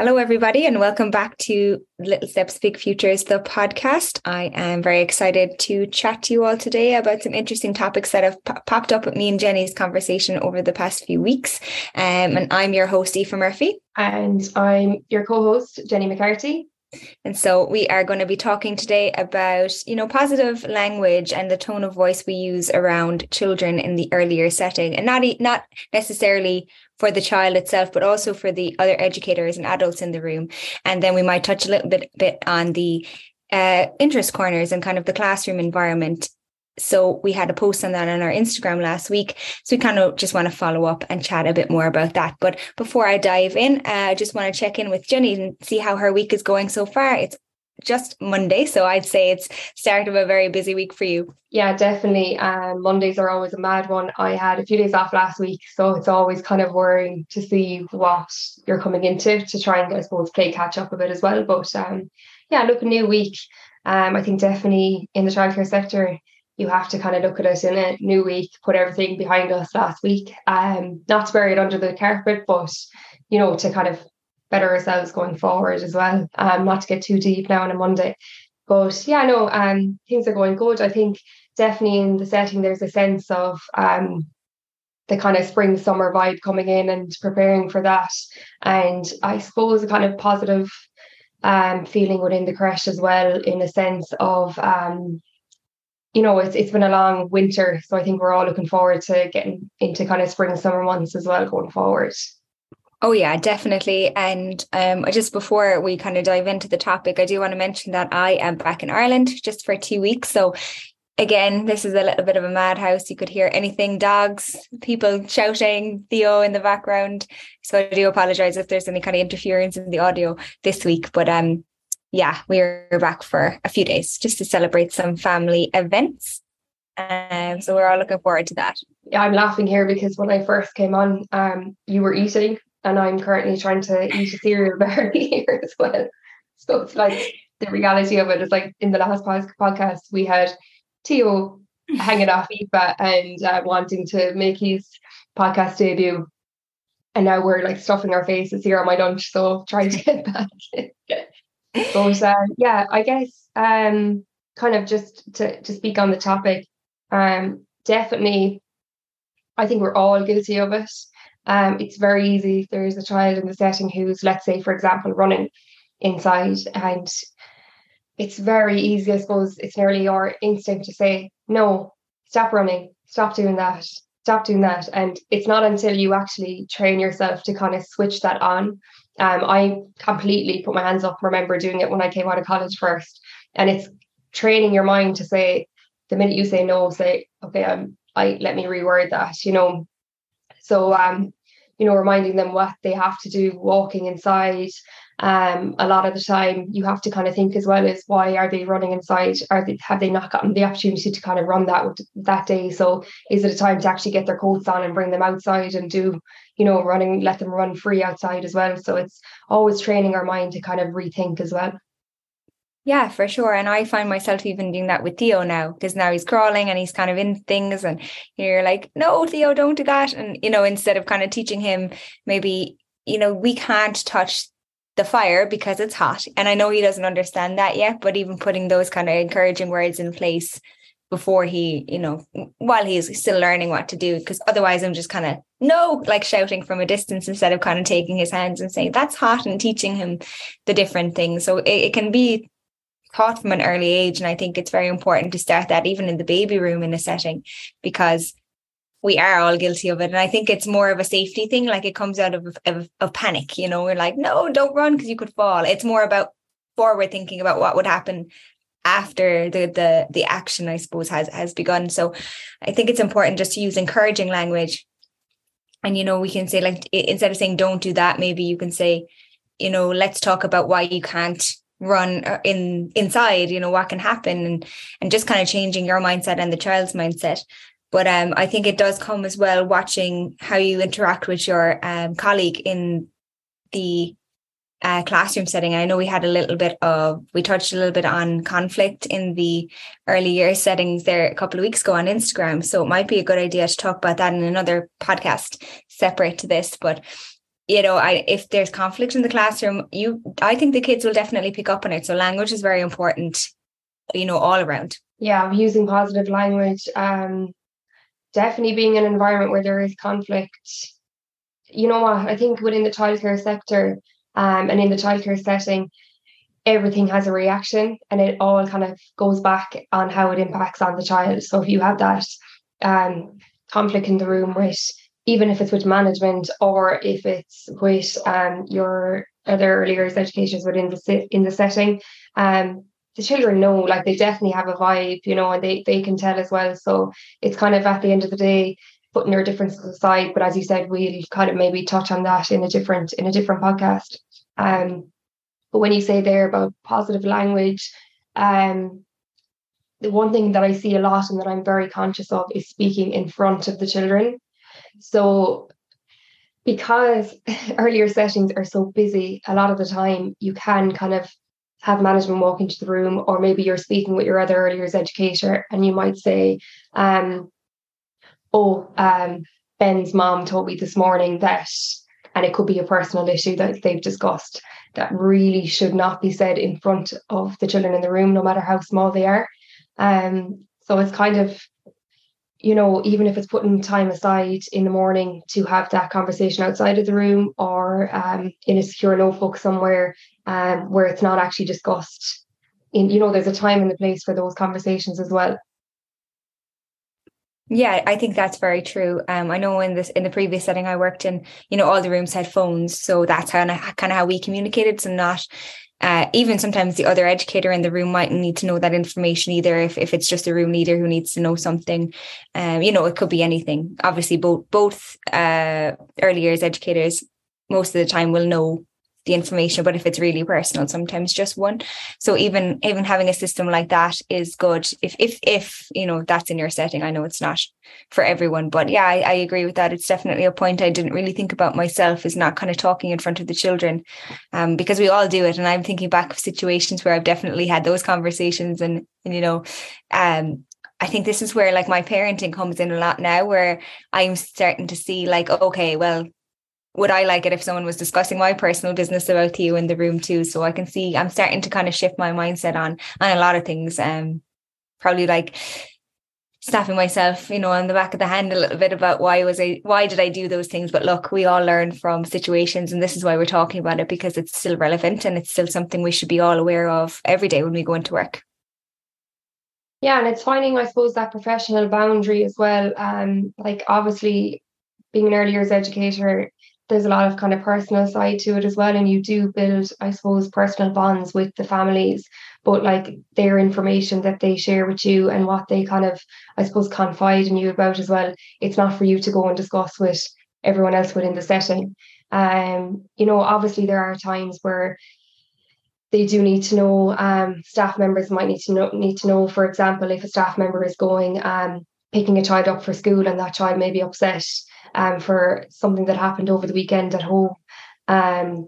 Hello, everybody, and welcome back to Little Steps, Big Futures, the podcast. I am very excited to chat to you all today about some interesting topics that have popped up with me and Jenny's conversation over the past few weeks. And I'm your host, Aoife Murphy. And I'm your co-host, Jenny McCarthy. And so we are going to be talking today about, positive language and the tone of voice we use around children in the earlier setting, and not necessarily for the child itself, but also for the other educators and adults in the room. And then we might touch a little bit on the interest corners and kind of the classroom environment. So we had a post on that on our Instagram last week. So we kind of just want to follow up and chat a bit more about that. But before I dive in, I just want to check in with Jenny and see how her week is going so far. It's just Monday, so I'd say it's start of a very busy week for you. Yeah, definitely. Mondays are always a mad one. I had a few days off last week, so it's always kind of worrying to see what you're coming into to try and, I suppose, play catch up a bit as well. But look, a new week. I think definitely in the childcare sector, you have to kind of look at it in a new week, put everything behind us last week. Not to bury it under the carpet, but, to kind of better ourselves going forward as well. Not to get too deep now on a Monday. But things are going good. I think definitely in the setting, there's a sense of the kind of spring, summer vibe coming in and preparing for that. And I suppose a kind of positive feeling within the creche as well, in a sense of it's been a long winter, so I think we're all looking forward to getting into kind of spring, summer months as well going forward. Oh, yeah, definitely. And just before we kind of dive into the topic, I do want to mention that I am back in Ireland just for 2 weeks. So again, this is a little bit of a madhouse. You could hear anything, dogs, people shouting, Theo in the background. So I do apologize if there's any kind of interference in the audio this week. But we're back for a few days just to celebrate some family events. So we're all looking forward to that. Yeah, I'm laughing here because when I first came on, you were eating, and I'm currently trying to eat a cereal bar here as well. So it's like the reality of it is like in the last podcast, we had Theo hanging off Aoife and wanting to make his podcast debut. And now we're like stuffing our faces here on my lunch, so trying to get back. But I guess kind of just to speak on the topic, definitely I think we're all guilty of it. It's very easy if there's a child in the setting who's, let's say, for example, running inside, and it's very easy, I suppose, it's nearly your instinct to say, no, stop running, stop doing that. And it's not until you actually train yourself to kind of switch that on. I completely put my hands up, remember doing it when I came out of college first. And it's training your mind to say, the minute you say no, say, okay, let me reword that, So, reminding them what they have to do, walking inside. A lot of the time you have to kind of think as well as, why are they running inside? Have they not gotten the opportunity to kind of run that day? So is it a time to actually get their coats on and bring them outside and do, running, let them run free outside as well? So it's always training our mind to kind of rethink as well. Yeah, for sure. And I find myself even doing that with Theo now, because now he's crawling and he's kind of in things, and you're like, no, Theo, don't do that. And, instead of kind of teaching him, maybe, we can't touch the fire because it's hot. And I know he doesn't understand that yet, but even putting those kind of encouraging words in place before he, while he's still learning what to do, because otherwise I'm just kind of, no, like shouting from a distance instead of kind of taking his hands and saying, that's hot, and teaching him the different things. So it can be taught from an early age. And I think it's very important to start that even in the baby room in a setting, because we are all guilty of it. And I think it's more of a safety thing. Like it comes out of panic, we're like, no, don't run because you could fall. It's more about forward thinking about what would happen after the action, I suppose, has begun. So I think it's important just to use encouraging language. And, we can say, like, instead of saying, don't do that, maybe you can say, let's talk about why you can't run inside, what can happen, and just kind of changing your mindset and the child's mindset. But I think it does come as well, watching how you interact with your colleague in the classroom setting. I know we touched a little bit on conflict in the early years settings there a couple of weeks ago on Instagram. So it might be a good idea to talk about that in another podcast separate to this. But if there's conflict in the classroom, I think the kids will definitely pick up on it. So language is very important, all around. Yeah, using positive language, definitely being in an environment where there is conflict. You know what? I think within the childcare sector, and in the childcare setting, everything has a reaction, and it all kind of goes back on how it impacts on the child. So if you have that conflict in the room with, even if it's with management or if it's with your other early years educators within the setting, the children know, like, they definitely have a vibe, and they can tell as well. So it's kind of, at the end of the day, putting your differences aside. But as you said, we'll kind of maybe touch on that in a different podcast. But when you say there about positive language, the one thing that I see a lot and that I'm very conscious of is speaking in front of the children. So because earlier sessions are so busy, a lot of the time you can kind of have management walk into the room, or maybe you're speaking with your other early years educator and you might say, Ben's mom told me this morning that, and it could be a personal issue that they've discussed, that really should not be said in front of the children in the room, no matter how small they are. So it's kind of, even if it's putting time aside in the morning to have that conversation outside of the room, or in a secure notebook somewhere, where it's not actually discussed. There's a time and a place for those conversations as well. Yeah, I think that's very true. I know in the previous setting I worked in, all the rooms had phones, so that's kind of how we communicated. So not even sometimes the other educator in the room mightn't need to know that information either. If it's just a room leader who needs to know something, it could be anything. Obviously, both early years educators most of the time will know the information, but if it's really personal, sometimes just one. So even having a system like that is good if that's in your setting. I know it's not for everyone, but yeah, I agree with that. It's definitely a point I didn't really think about myself, is not kind of talking in front of the children, because we all do it. And I'm thinking back of situations where I've definitely had those conversations, and I think this is where, like, my parenting comes in a lot now, where I'm starting to see, like, okay, well, would I like it if someone was discussing my personal business about you in the room too? So I can see I'm starting to kind of shift my mindset on a lot of things. Probably like snapping myself, on the back of the hand a little bit about why did I do those things? But look, we all learn from situations, and this is why we're talking about it, because it's still relevant and it's still something we should be all aware of every day when we go into work. Yeah, and it's finding, I suppose, that professional boundary as well. Like, obviously, being an early years educator, there's a lot of kind of personal side to it as well, and you do build, I suppose, personal bonds with the families, but like their information that they share with you and what they kind of, I suppose, confide in you about as well, it's not for you to go and discuss with everyone else within the setting. Obviously there are times where they do need to know, staff members might need to know, for example, if a staff member is going picking a child up for school and that child may be upset for something that happened over the weekend at home, then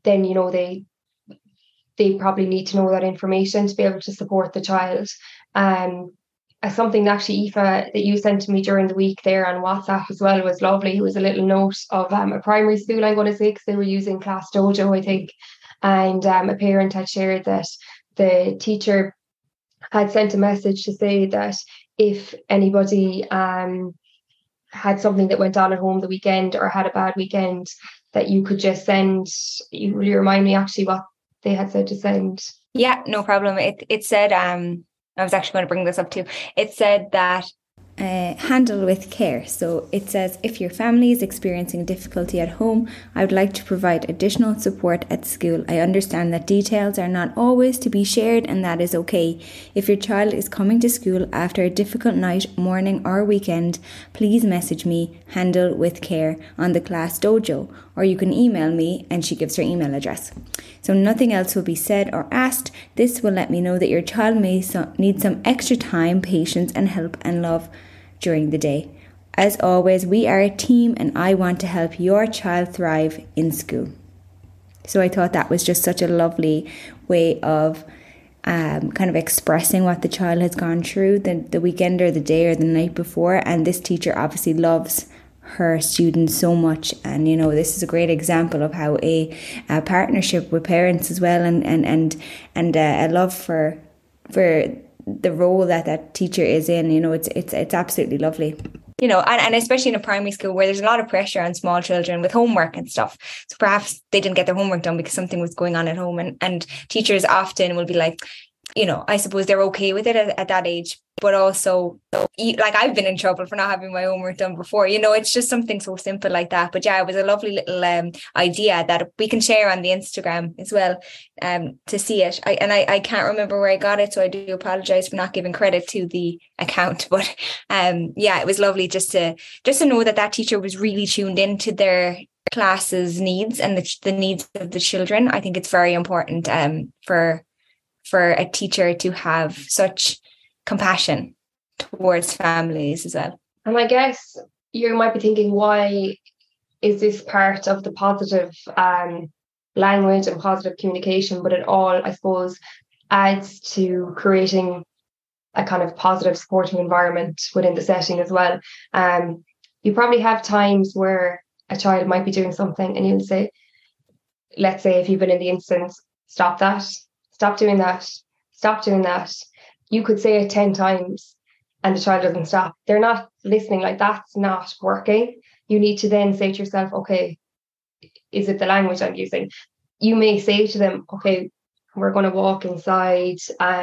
they probably need to know that information to be able to support the child. As something that actually, Aoife, that you sent to me during the week there on WhatsApp as well was lovely. It was a little note of a primary school, I'm going to say, because they were using Class Dojo, I think, and a parent had shared that the teacher had sent a message to say that if anybody had something that went on at home the weekend or had a bad weekend, that you could just send. Will you remind me actually what they had said to send? Yeah, no problem. It said, I was actually going to bring this up too. It said that handle with care. So it says, if your family is experiencing difficulty at home, I would like to provide additional support at school. I understand that details are not always to be shared, and that is okay. If your child is coming to school after a difficult night, morning or weekend, please message me, handle with care, on the Class Dojo, or you can email me, and she gives her email address. So nothing else will be said or asked. This will let me know that your child may need some extra time, patience and help and love during the day. As always, we are a team and I want to help your child thrive in school. So I thought that was just such a lovely way of kind of expressing what the child has gone through the weekend or the day or the night before. And this teacher obviously loves her students so much. And this is a great example of how a partnership with parents as well, and a love for the role that teacher is in. It's absolutely lovely. And especially in a primary school where there's a lot of pressure on small children with homework and stuff. So perhaps they didn't get their homework done because something was going on at home, and teachers often will be like, I suppose they're okay with it at that age, but also like I've been in trouble for not having my homework done before. It's just something so simple like that. But yeah, it was a lovely little idea that we can share on the Instagram as well, to see it. I can't remember where I got it, so I do apologize for not giving credit to the account. But yeah, it was lovely just to know that teacher was really tuned into their class's needs and the needs of the children. I think it's very important for a teacher to have such compassion towards families as well. And I guess you might be thinking, why is this part of the positive language and positive communication? But it all, I suppose, adds to creating a kind of positive, supportive environment within the setting as well. You probably have times where a child might be doing something and you'll say, let's say if you've been in the instance, stop that. Stop doing that. Stop doing that. You could say it 10 times and the child doesn't stop. They're not listening. Like, that's not working. You need to then say to yourself, okay, is it the language I'm using? You may say to them, okay, we're going to walk inside,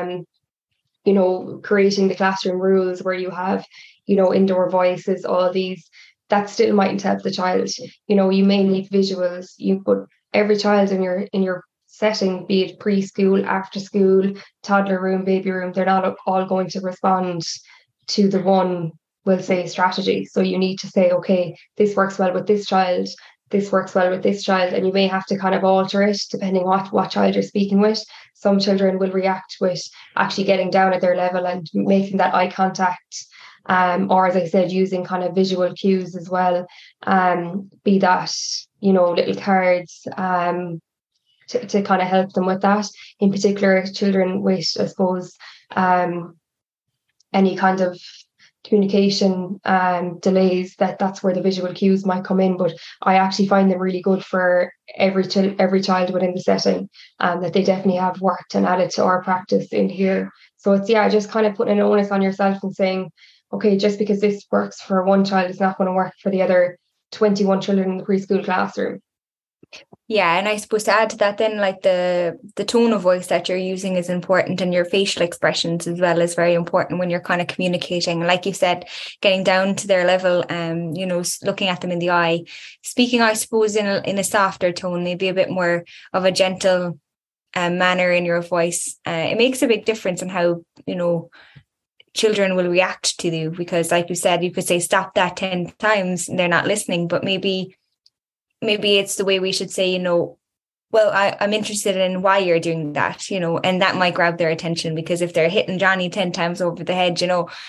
creating the classroom rules where you have, indoor voices, all these. That still mightn't help the child. You may need visuals. You put every child in your setting, be it preschool, after school, toddler room, baby room, they're not all going to respond to the one, we'll say, strategy. So you need to say, okay, this works well with this child, this works well with this child, and you may have to kind of alter it depending what child you're speaking with. Some children will react with actually getting down at their level and making that eye contact, or as I said, using kind of visual cues as well, be that, little cards, to kind of help them with that. In particular, children with, I suppose, any kind of communication delays, that's where the visual cues might come in. But I actually find them really good for every child within the setting, that they definitely have worked and added to our practice in here. So it's, just kind of putting an onus on yourself and saying, okay, just because this works for one child, it's not going to work for the other 21 children in the preschool classroom. Yeah, and I suppose to add to that then, like the tone of voice that you're using is important, and your facial expressions as well is very important when you're kind of communicating. Like you said, getting down to their level, looking at them in the eye, speaking, I suppose, in a softer tone, maybe a bit more of a gentle manner in your voice. It makes a big difference in how, children will react to you, because like you said, you could say stop that 10 times and they're not listening, but maybe it's the way we should say, well, I'm interested in why you're doing that, and that might grab their attention, because if they're hitting Johnny 10 times over the head,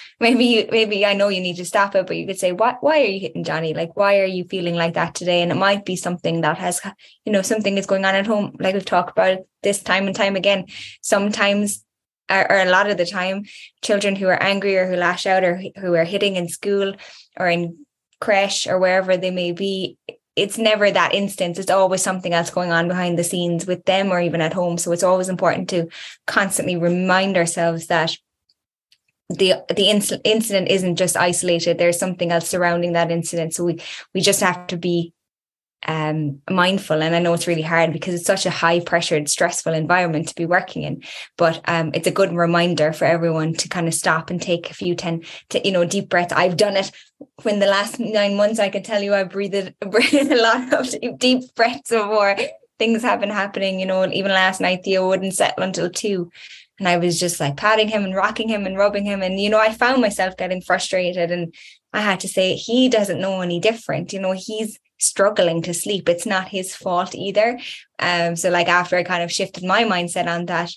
maybe I know you need to stop it, but you could say, why are you hitting Johnny? Like, why are you feeling like that today? And it might be something that has, something is going on at home. Like we've talked about this time and time again. Sometimes, or a lot of the time, children who are angry or who lash out or who are hitting in school or in creche or wherever they may be, it's never that instance. It's always something else going on behind the scenes with them or even at home. So it's always important to constantly remind ourselves that the incident isn't just isolated. There's something else surrounding that incident. So we just have to be mindful. And I know it's really hard because it's such a high pressured, stressful environment to be working in, but it's a good reminder for everyone to kind of stop and take a few deep breaths. I've done it when the last 9 months. I can tell you I breathed a lot of deep breaths before things have been happening. Even last night Theo wouldn't settle until 2, and I was just like patting him and rocking him and rubbing him, and I found myself getting frustrated, and I had to say, he doesn't know any different. He's struggling to sleep. It's not his fault either. So like after I kind of shifted my mindset on that,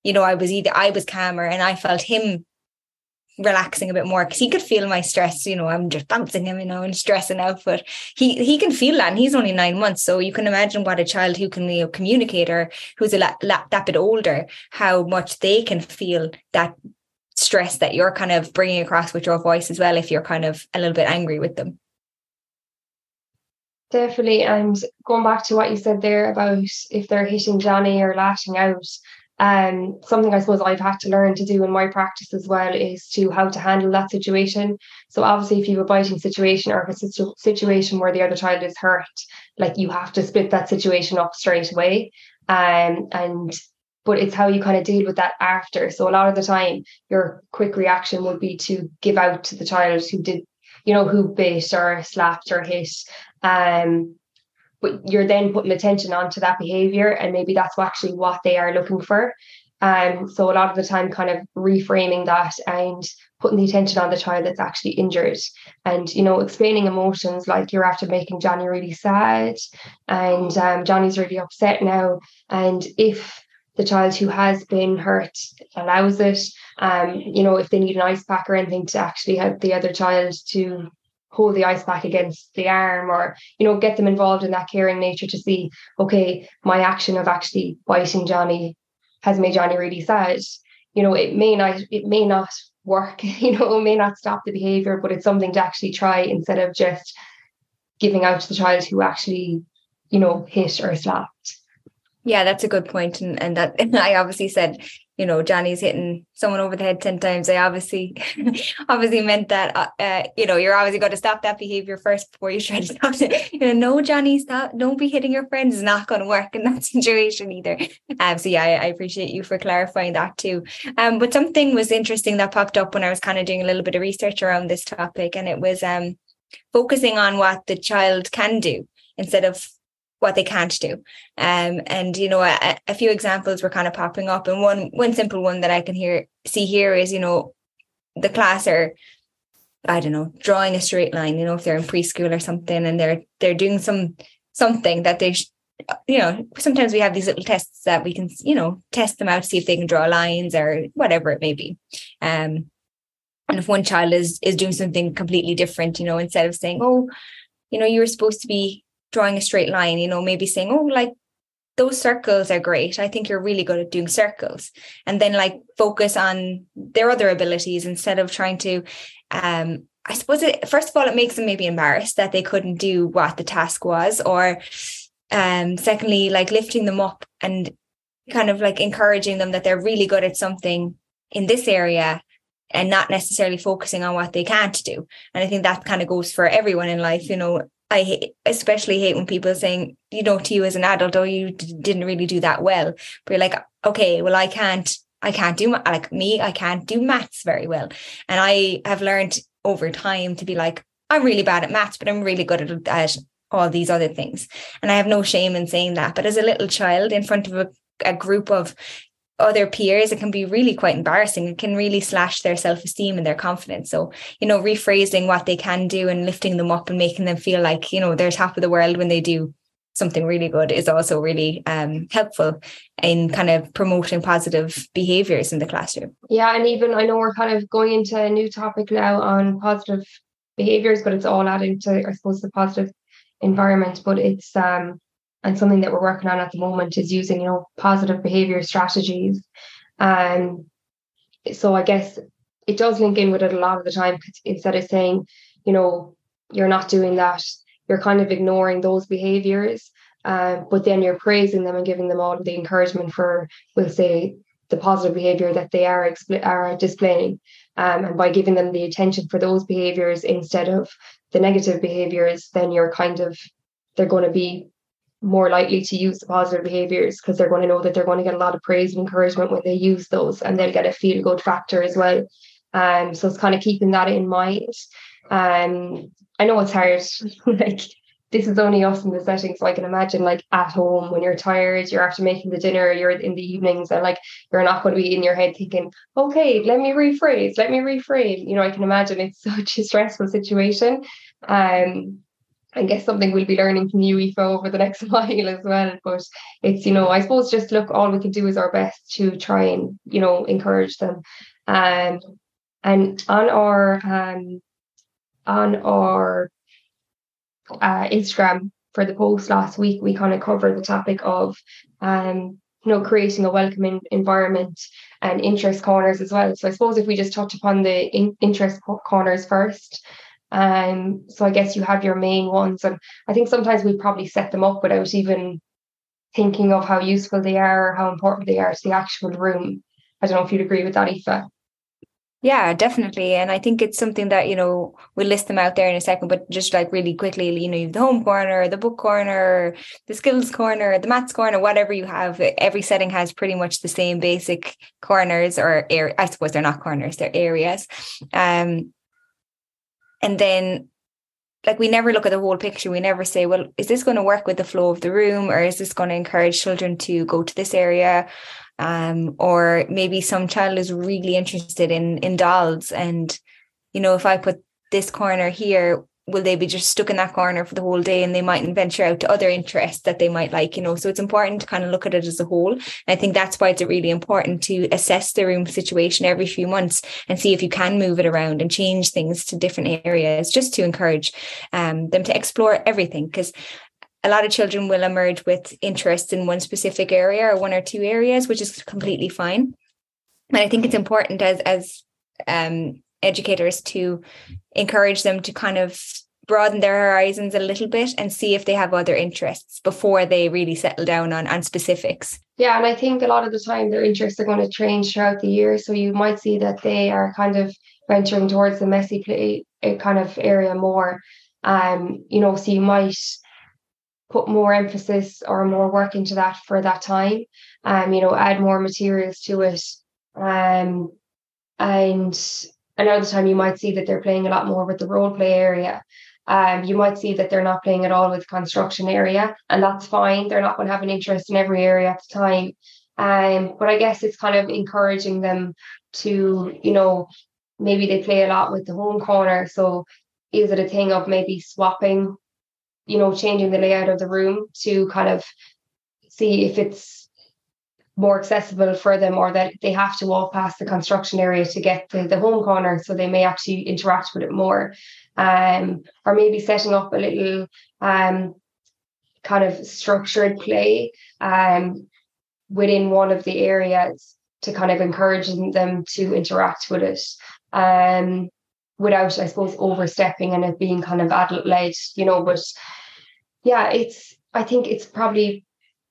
I was calmer and I felt him relaxing a bit more, because he could feel my stress. I'm just bouncing him, and stressing out, but he can feel that, and he's only 9 months. So you can imagine what a child who can communicate, or who's that bit older, how much they can feel that stress that you're kind of bringing across with your voice as well, if you're kind of a little bit angry with them. Definitely. And going back to what you said there about if they're hitting Johnny or lashing out, something I suppose I've had to learn to do in my practice as well is to how to handle that situation. So obviously if you have a biting situation, or if it's a situation where the other child is hurt, like you have to split that situation up straight away. And but it's how you kind of deal with that after. So a lot of the time your quick reaction would be to give out to the child who did, who bit or slapped or hit. But you're then putting attention onto that behavior, and maybe that's actually what they are looking for. So a lot of the time kind of reframing that and putting the attention on the child that's actually injured, and explaining emotions, like you're after making Johnny really sad, and Johnny's really upset now. And if the child who has been hurt allows it, if they need an ice pack or anything, to actually help the other child to hold the ice pack against the arm, or get them involved in that caring nature to see, okay, my action of actually biting Johnny has made Johnny really sad. It may not work, it may not stop the behavior, but it's something to actually try, instead of just giving out to the child who actually hit or slapped. Yeah, that's a good point. And that I obviously said, Johnny's hitting someone over the head 10 times. I obviously meant that, you're obviously going to stop that behavior first before you try to stop it. No, Johnny, stop. Don't be hitting your friends. It's not going to work in that situation either. So yeah, I appreciate you for clarifying that too. But something was interesting that popped up when I was kind of doing a little bit of research around this topic, and it was focusing on what the child can do instead of what they can't do. And a few examples were kind of popping up, and one simple one that I can see here is the class are, I don't know, drawing a straight line, if they're in preschool or something, and they're doing something that they sometimes we have these little tests that we can test them out to see if they can draw lines or whatever it may be. And if one child is doing something completely different, instead of saying, oh, you were supposed to be drawing a straight line, maybe saying, oh, like those circles are great. I think you're really good at doing circles. And then like focus on their other abilities instead of trying to, I suppose first of all, it makes them maybe embarrassed that they couldn't do what the task was. Or secondly, like lifting them up and kind of like encouraging them that they're really good at something in this area, and not necessarily focusing on what they can't do. And I think that kind of goes for everyone in life. I especially hate when people are saying, to you as an adult, oh, you didn't really do that well. But you're like, okay, well, I can't do, like me, I can't do maths very well. And I have learned over time to be like, I'm really bad at maths, but I'm really good at all these other things. And I have no shame in saying that. But as a little child in front of a group of other peers, it can be really quite embarrassing. It can really slash their self-esteem and their confidence. So, rephrasing what they can do and lifting them up and making them feel like, they're top of the world when they do something really good is also really helpful in kind of promoting positive behaviors in the classroom. Yeah, and even I know we're kind of going into a new topic now on positive behaviors, but it's all adding to, I suppose, the positive environment. But it's and something that we're working on at the moment is using, positive behavior strategies. So I guess it does link in with it a lot of the time, because instead of saying, you're not doing that, you're kind of ignoring those behaviors. But then you're praising them and giving them all of the encouragement for, we'll say, the positive behavior that they are displaying. And by giving them the attention for those behaviors instead of the negative behaviors, then they're going to be more likely to use the positive behaviors, because they're going to know that they're going to get a lot of praise and encouragement when they use those, and they'll get a feel good factor as well. So it's kind of keeping that in mind. I know it's hard, like this is only us in the setting, so I can imagine like at home when you're tired, you're after making the dinner, you're in the evenings, and like you're not going to be in your head thinking, okay, let me rephrase. I can imagine it's such a stressful situation. I guess something we'll be learning from you, Aoife, over the next while as well. But it's, I suppose just look, all we can do is our best to try and, encourage them. And on our Instagram for the post last week, we kind of covered the topic of, creating a welcoming environment and interest corners as well. So I suppose if we just touch upon the interest corners first, So I guess you have your main ones, and I think sometimes we probably set them up without even thinking of how useful they are or how important they are to the actual room. I don't know if you'd agree with that, Aoife. Yeah, definitely. And I think it's something that, we'll list them out there in a second, but just like really quickly, you have the home corner, the book corner, the skills corner, the maths corner, whatever you have. Every setting has pretty much the same basic corners or area. I suppose they're not corners, they're areas. And then like we never look at the whole picture. We never say, well, is this going to work with the flow of the room, or is this going to encourage children to go to this area? Or maybe some child is really interested in dolls, and if I put this corner here, will they be just stuck in that corner for the whole day, and they mightn't venture out to other interests that they might like, so it's important to kind of look at it as a whole. And I think that's why it's really important to assess the room situation every few months and see if you can move it around and change things to different areas, just to encourage them to explore everything, because a lot of children will emerge with interest in one specific area or one or two areas, which is completely fine. And I think it's important as educators to encourage them to kind of broaden their horizons a little bit and see if they have other interests before they really settle down on specifics. Yeah, and I think a lot of the time their interests are going to change throughout the year. So you might see that they are kind of venturing towards the messy play kind of area more. So you might put more emphasis or more work into that for that time, add more materials to it. And another time you might see that they're playing a lot more with the role play area. You might see that they're not playing at all with construction area, and that's fine. They're not going to have an interest in every area at the time. But I guess it's kind of encouraging them to, maybe they play a lot with the home corner. So is it a thing of maybe swapping, changing the layout of the room to kind of see if it's more accessible for them, or that they have to walk past the construction area to get to the home corner, so they may actually interact with it more. Or maybe setting up a little kind of structured play within one of the areas to kind of encourage them to interact with it. Without, I suppose, overstepping and it being kind of adult-led, but yeah, I think it's probably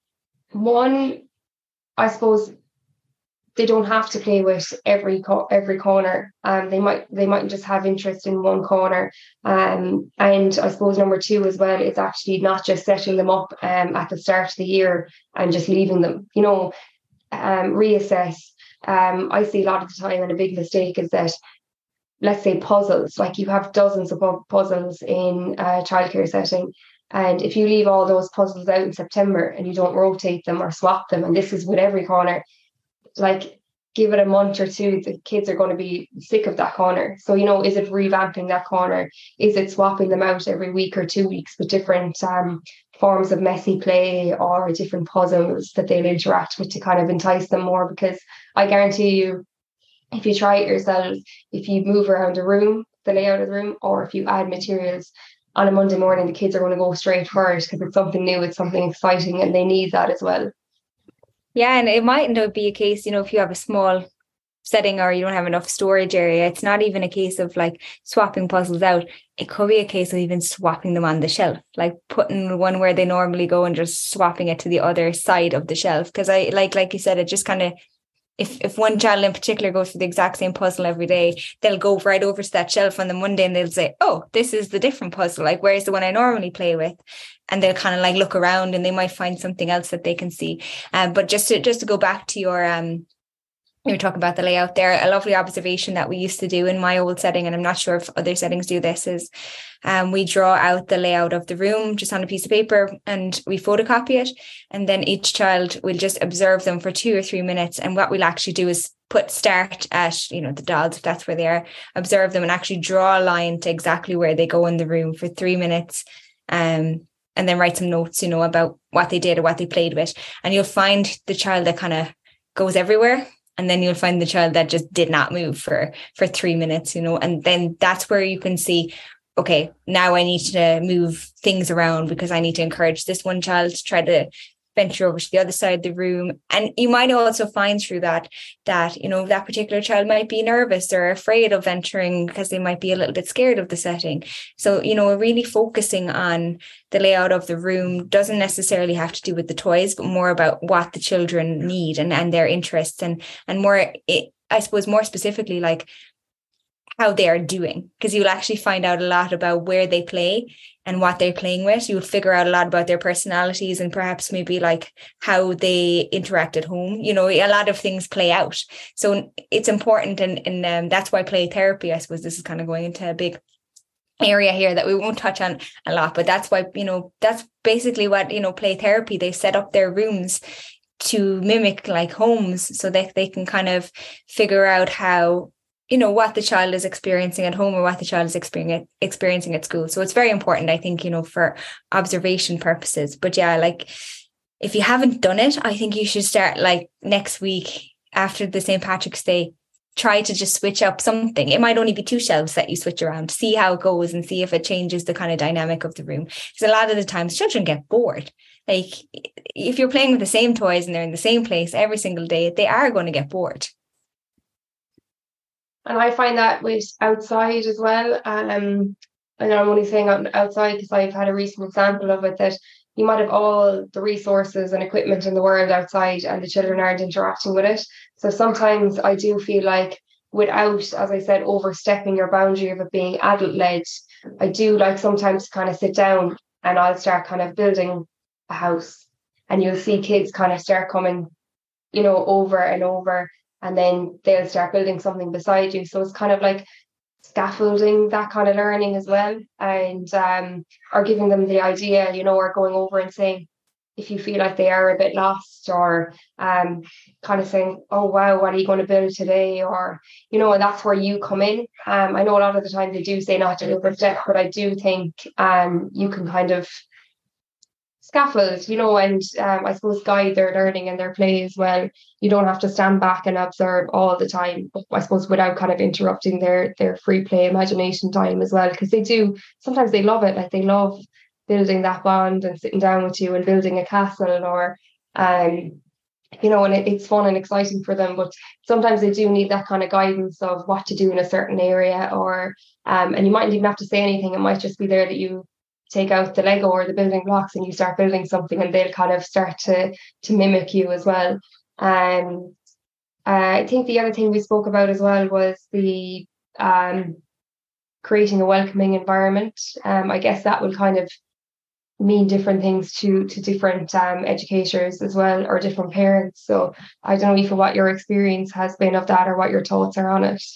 one, I suppose they don't have to play with every corner. They might just have interest in one corner. And I suppose number two as well, it's actually not just setting them up at the start of the year and just leaving them, reassess. I see a lot of the time, and a big mistake is that, let's say puzzles, like you have dozens of puzzles in a childcare setting. And if you leave all those puzzles out in September and you don't rotate them or swap them, and this is with every corner, like give it a month or two, the kids are going to be sick of that corner. So, is it revamping that corner? Is it swapping them out every week or 2 weeks with different forms of messy play or different puzzles that they'll interact with to kind of entice them more? Because I guarantee you, if you try it yourself, if you move around a room, the layout of the room, or if you add materials on a Monday morning, the kids are going to go straight for it because it's something new, it's something exciting, and they need that as well. Yeah, and it mightn't be a case, if you have a small setting or you don't have enough storage area, it's not even a case of like swapping puzzles out. It could be a case of even swapping them on the shelf, like putting one where they normally go and just swapping it to the other side of the shelf. Because I like you said, it just kind of, if one child in particular goes for the exact same puzzle every day, they'll go right over to that shelf on the Monday and they'll say, oh, this is the different puzzle. Like, where's the one I normally play with? And they'll kind of like look around and they might find something else that they can see. But just to go back to your you were talking about the layout there, a lovely observation that we used to do in my old setting, and I'm not sure if other settings do this, is we draw out the layout of the room just on a piece of paper and we photocopy it. And then each child will just observe them for 2 or 3 minutes. And what we'll actually do is put start at, the dolls, if that's where they are, observe them and actually draw a line to exactly where they go in the room for 3 minutes. And then write some notes, about what they did or what they played with. And you'll find the child that kind of goes everywhere. And then you'll find the child that just did not move for 3 minutes, and then that's where you can see, okay, now I need to move things around because I need to encourage this one child to try to venture over to the other side of the room. And you might also find through that, that particular child might be nervous or afraid of venturing because they might be a little bit scared of the setting. So, really focusing on the layout of the room doesn't necessarily have to do with the toys, but more about what the children need and their interests and more, I suppose, more specifically, like how they are doing, because you'll actually find out a lot about where they play and what they're playing with. You'll figure out a lot about their personalities and perhaps maybe like how they interact at home. A lot of things play out. So it's important. And that's why play therapy, I suppose this is kind of going into a big area here that we won't touch on a lot, but that's why, that's basically what, play therapy, they set up their rooms to mimic like homes so that they can kind of figure out how, what the child is experiencing at home or what the child is experiencing at school. So it's very important, I think, for observation purposes. But yeah, like if you haven't done it, I think you should start like next week after the St. Patrick's Day, try to just switch up something. It might only be 2 shelves that you switch around, see how it goes and see if it changes the kind of dynamic of the room. Because a lot of the times children get bored. Like if you're playing with the same toys and they're in the same place every single day, they are going to get bored. And I find that with outside as well. And I'm only saying outside because I've had a recent example of it, that you might have all the resources and equipment in the world outside and the children aren't interacting with it. So sometimes I do feel like without, as I said, overstepping your boundary of it being adult-led, I do like sometimes kind of sit down and I'll start kind of building a house and you'll see kids kind of start coming, over and over. And then they'll start building something beside you. So it's kind of like scaffolding that kind of learning as well. And or giving them the idea, or going over and saying, if you feel like they are a bit lost, or kind of saying, oh, wow, what are you going to build today? Or, and that's where you come in. I know a lot of the time they do say not to overstep, but I do think you can kind of scaffold, and I suppose guide their learning and their play as well. You don't have to stand back and observe all the time, I suppose, without kind of interrupting their free play imagination time as well, because sometimes they love it. Like they love building that bond and sitting down with you and building a castle, or and it's fun and exciting for them. But sometimes they do need that kind of guidance of what to do in a certain area, or and you mightn't even have to say anything. It might just be there that you take out the Lego or the building blocks and you start building something, and they'll kind of start to mimic you as well. I think the other thing we spoke about as well was the creating a welcoming environment. I guess that will kind of mean different things to different educators as well, or different parents. So I don't know, Aoife, what your experience has been of that or what your thoughts are on it.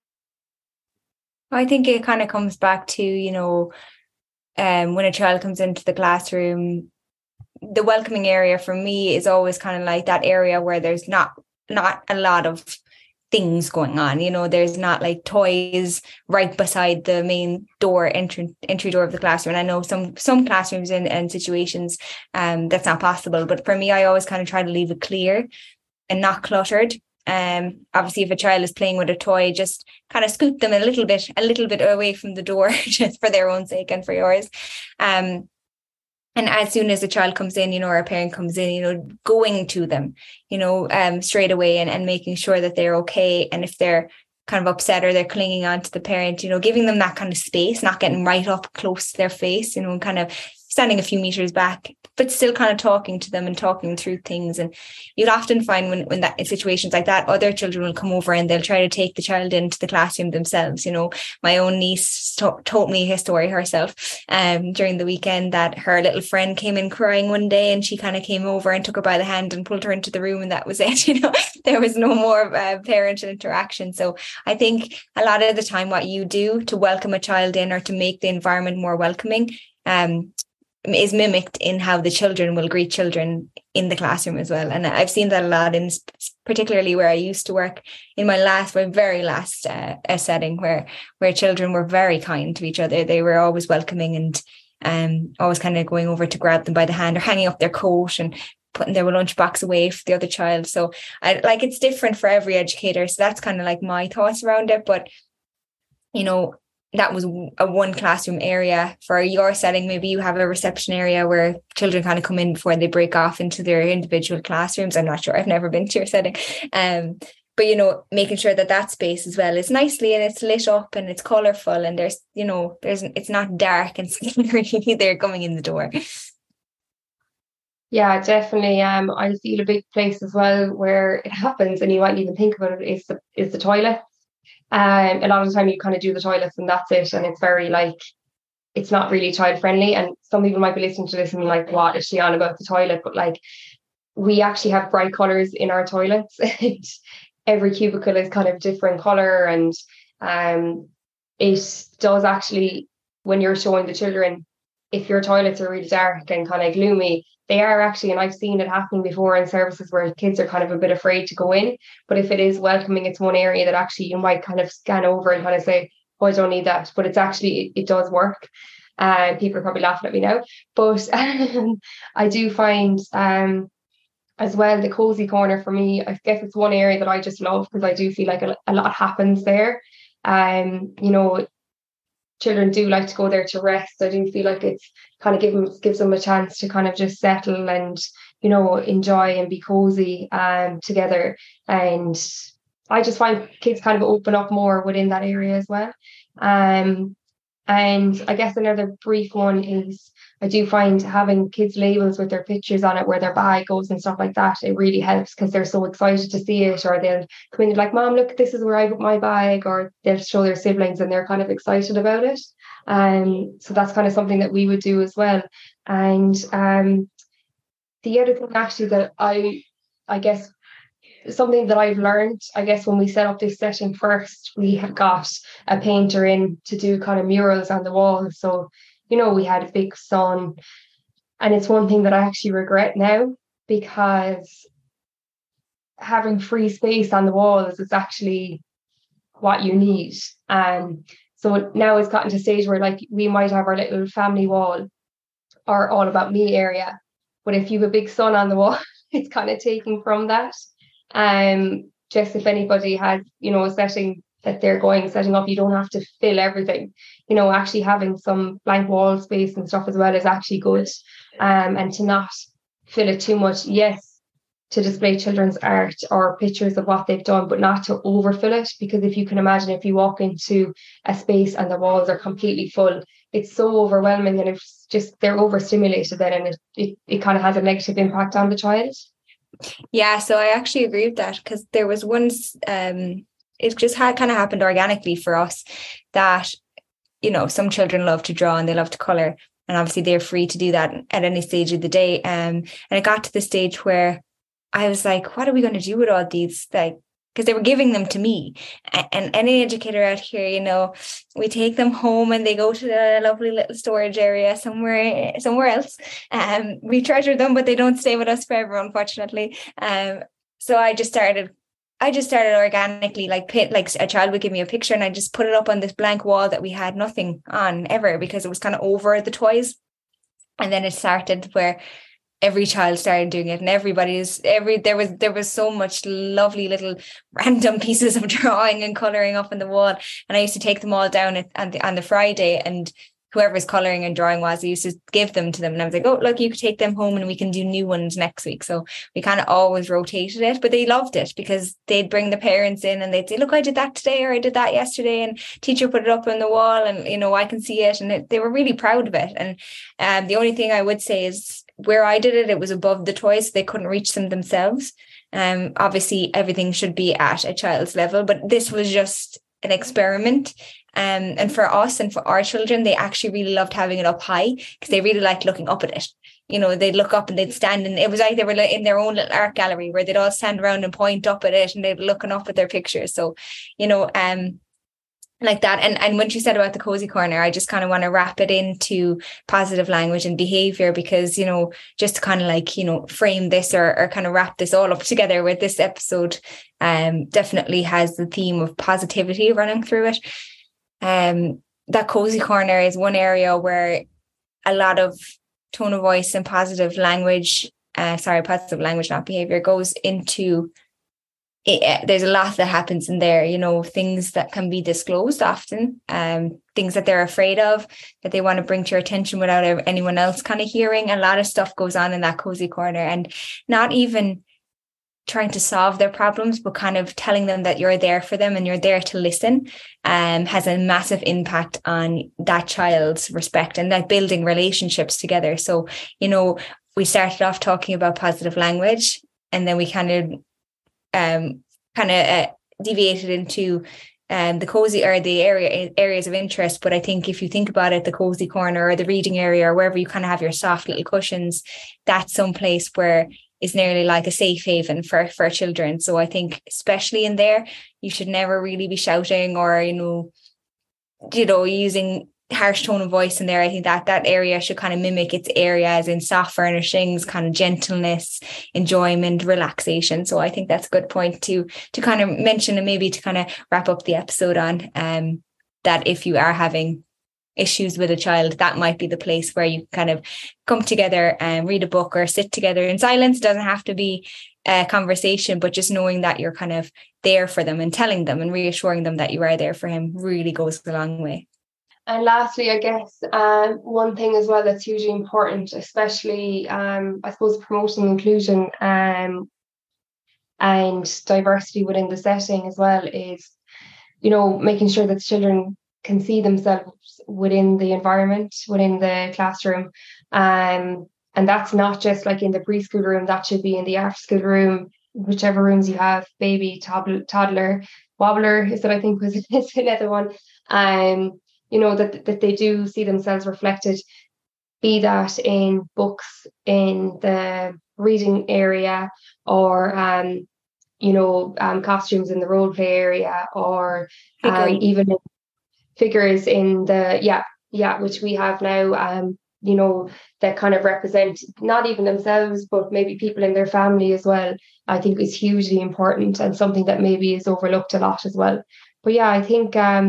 I think it kind of comes back to, when a child comes into the classroom, the welcoming area for me is always kind of like that area where there's not a lot of things going on. There's not like toys right beside the main door, entry door of the classroom. And I know some classrooms and situations that's not possible. But for me, I always kind of try to leave it clear and not cluttered. Obviously, if a child is playing with a toy, just kind of scoot them a little bit away from the door, just for their own sake and for yours. And as soon as a child comes in, or a parent comes in, going to them, straight away and making sure that they're okay. And if they're kind of upset or they're clinging on to the parent, giving them that kind of space, not getting right up close to their face, and kind of standing a few meters back, but still kind of talking to them and talking through things. And you'll often find when that in situations like that, other children will come over and they'll try to take the child into the classroom themselves. My own niece told me a story herself during the weekend, that her little friend came in crying one day, and she kind of came over and took her by the hand and pulled her into the room, and that was it. There was no more parent interaction. So I think a lot of the time what you do to welcome a child in or to make the environment more welcoming is mimicked in how the children will greet children in the classroom as well. And I've seen that a lot, in particularly where I used to work in my very last setting, where children were very kind to each other. They were always welcoming and always kind of going over to grab them by the hand or hanging up their coat and putting their lunchbox away for the other child. So it's different for every educator. So that's kind of like my thoughts around it. But, that was a one classroom area. For your setting, maybe you have a reception area where children kind of come in before they break off into their individual classrooms. I'm not sure. I've never been to your setting. But, you know, making sure that that space as well is nicely and it's lit up and it's colourful and there's, you know, it's not dark and scary either coming in the door. Yeah, definitely. I feel a big place as well where it happens and you mightn't even think about it is the toilet. A lot of the time you kind of do the toilets and that's it. And it's very like, it's not really child friendly. And some people might be listening to this and be like, what is she on about the toilet? But like, we actually have bright colours in our toilets. And every cubicle is kind of different colour. And it does actually, when you're showing the children, if your toilets are really dark and kind of gloomy, they are actually, and I've seen it happen before in services where kids are kind of a bit afraid to go in. But if it is welcoming, it's one area that actually you might kind of scan over and kind of say, oh, I don't need that. But it's actually, it does work. People are probably laughing at me now. But I do find as well, the cozy corner for me, I guess it's one area that I just love because I do feel like a lot happens there. You know, children do like to go there to rest. I do feel like it's kind of gives them a chance to kind of just settle and, you know, enjoy and be cozy together. And I just find kids kind of open up more within that area as well. And I guess another brief one is I do find having kids' labels with their pictures on it where their bag goes and stuff like that, it really helps because they're so excited to see it, or they'll come in and like, Mom, look, this is where I put my bag, or they'll show their siblings and they're kind of excited about it. So that's kind of something that we would do as well. And the other thing actually that I guess something that I've learned, I guess when we set up this setting first, we have got a painter in to do kind of murals on the wall. So, you know, we had a big sun, and it's one thing that I actually regret now because having free space on the walls is actually what you need. So now it's gotten to a stage where like we might have our little family wall or all about me area, but if you have a big sun on the wall, it's kind of taken from that. Just if anybody has, you know, a setting that they're setting up, you don't have to fill everything. You know, actually having some blank wall space and stuff as well is actually good. And to not fill it too much. Yes, to display children's art or pictures of what they've done, but not to overfill it. Because if you can imagine, if you walk into a space and the walls are completely full, it's so overwhelming, and it's just they're overstimulated then, and it kind of has a negative impact on the child. Yeah, so I actually agree with that because there was once it just had kind of happened organically for us that, you know, some children love to draw and they love to colour, and obviously they're free to do that at any stage of the day. And it got to the stage where I was like, what are we going to do with all these? Like, because they were giving them to me. And any educator out here, you know, we take them home and they go to the lovely little storage area somewhere else. We treasure them, but they don't stay with us forever, unfortunately. So I just started organically, like a child would give me a picture and I just put it up on this blank wall that we had nothing on ever because it was kind of over the toys. And then it started where every child started doing it, and there was so much lovely little random pieces of drawing and colouring up on the wall. And I used to take them all down on the Friday, and whoever's colouring and drawing was, I used to give them to them. And I was like, oh, look, you could take them home and we can do new ones next week. So we kind of always rotated it, but they loved it because they'd bring the parents in and they'd say, look, I did that today, or I did that yesterday, and teacher put it up on the wall and, you know, I can see it. And they were really proud of it. And the only thing I would say is where I did it, it was above the toys. So they couldn't reach them themselves. Obviously everything should be at a child's level, but this was just an experiment. And for us and for our children, they actually really loved having it up high because they really liked looking up at it. You know, they'd look up and they'd stand, and it was like they were in their own little art gallery where they'd all stand around and point up at it, and they'd be looking up at their pictures. So, you know, like that. And when you said about the cozy corner, I just kind of want to wrap it into positive language and behavior because, you know, just to kind of like, you know, frame this or kind of wrap this all up together with this episode, definitely has the theme of positivity running through it. That cozy corner is one area where a lot of tone of voice and positive language, not behavior, goes into there's a lot that happens in there, things that can be disclosed often, things that they're afraid of, that they want to bring to your attention without anyone else kind of hearing. A lot of stuff goes on in that cozy corner, and not even trying to solve their problems, but kind of telling them that you're there for them and you're there to listen, has a massive impact on that child's respect and that building relationships together. So, we started off talking about positive language, and then we kind of deviated into the cozy, or the areas of interest. But I think if you think about it, the cozy corner or the reading area, or wherever you kind of have your soft little cushions, that's some place where is nearly like a safe haven for children. So I think especially in there, you should never really be shouting or, using harsh tone of voice in there. I think that area should kind of mimic its areas in soft furnishings, kind of gentleness, enjoyment, relaxation. So I think that's a good point to kind of mention, and maybe to kind of wrap up the episode on, that if you are having issues with a child, that might be the place where you kind of come together and read a book or sit together in silence. It doesn't have to be a conversation, but just knowing that you're kind of there for them and telling them and reassuring them that you are there for him really goes a long way. And lastly, I guess one thing as well that's hugely important, especially I suppose promoting inclusion and diversity within the setting as well, is making sure that children can see themselves within the environment, within the classroom. And that's not just like in the preschool room, that should be in the after school room, whichever rooms you have, baby, toddler, wobbler is that I think was another one. That they do see themselves reflected, be that in books, in the reading area, or costumes in the role play area, or even figures in the which we have now, that kind of represent not even themselves, but maybe people in their family as well. I think is hugely important, and something that maybe is overlooked a lot as well. But yeah, I think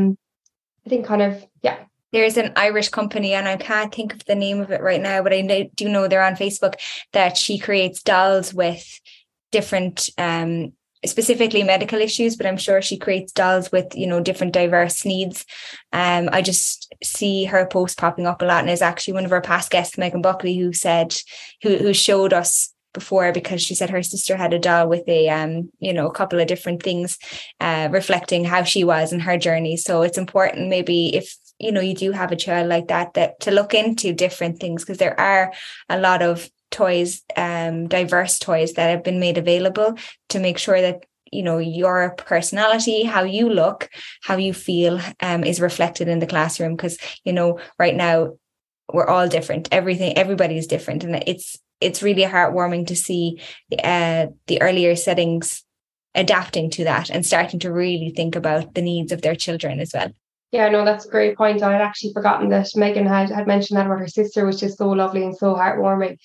there's an Irish company, and I can't think of the name of it right now, but I do know they're on Facebook, that she creates dolls with different specifically medical issues, but I'm sure she creates dolls with different diverse needs. I just see her post popping up a lot, and is actually one of our past guests, Megan Buckley, who showed us before, because she said her sister had a doll with a couple of different things reflecting how she was in her journey. So it's important, maybe if you do have a child like that to look into different things, because there are a lot of toys, diverse toys that have been made available, to make sure that your personality, how you look, how you feel, is reflected in the classroom. Because right now we're all different, everybody is different, and it's really heartwarming to see the earlier settings adapting to that and starting to really think about the needs of their children as well. Yeah, no, that's a great point. I had actually forgotten that Megan had mentioned that about her sister, which is so lovely and so heartwarming.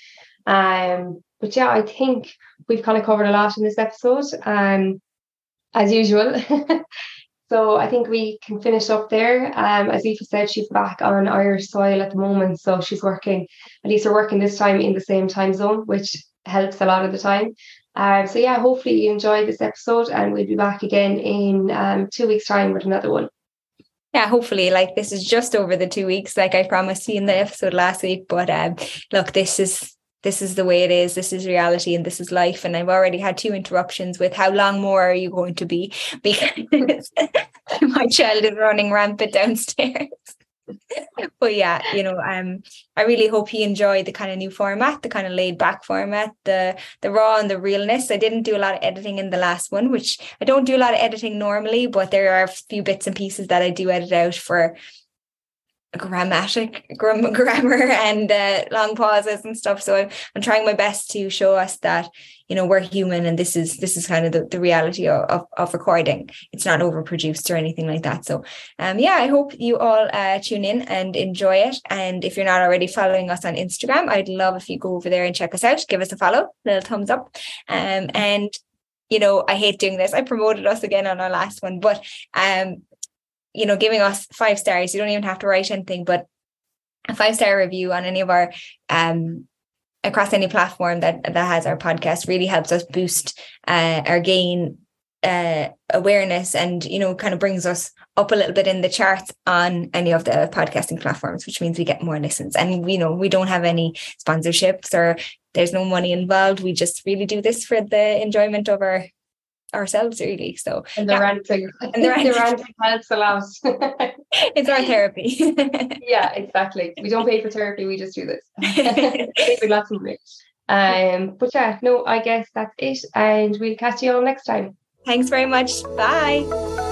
But yeah, I think we've kind of covered a lot in this episode, as usual. So I think we can finish up there. As Aoife said, she's back on Irish soil at the moment, so she's working, at least we're working this time in the same time zone, which helps a lot of the time. So yeah, hopefully you enjoyed this episode, and we'll be back again in 2 weeks' time with another one. Yeah, hopefully, this is just over the 2 weeks, like I promised you in the episode last week. But look, this is the way it is. This is reality, and this is life. And I've already had 2 interruptions with how long more are you going to be, because my child is running rampant downstairs. But yeah, I really hope you enjoy the kind of new format, the kind of laid back format, the raw and the realness. I didn't do a lot of editing in the last one, which I don't do a lot of editing normally, but there are a few bits and pieces that I do edit out for grammar and long pauses and stuff. So I'm trying my best to show us that we're human, and this is kind of the reality of recording. It's not overproduced or anything like that. So I hope you all tune in and enjoy it. And if you're not already following us on Instagram, I'd love if you go over there and check us out, give us a follow, little thumbs up. And I hate doing this, I promoted us again on our last one, but giving us 5 stars. You don't even have to write anything, but a 5-star review on any of our across any platform that has our podcast really helps us boost or gain awareness and, you know, kind of brings us up a little bit in the charts on any of the podcasting platforms, which means we get more listens. And we know we don't have any sponsorships or there's no money involved. We just really do this for the enjoyment of ourselves, really. So ranting helps a lot. It's our therapy. Yeah, exactly. We don't pay for therapy, we just do this. Lots of money. But yeah, no, I guess that's it, and we'll catch you all next time. Thanks very much. Bye.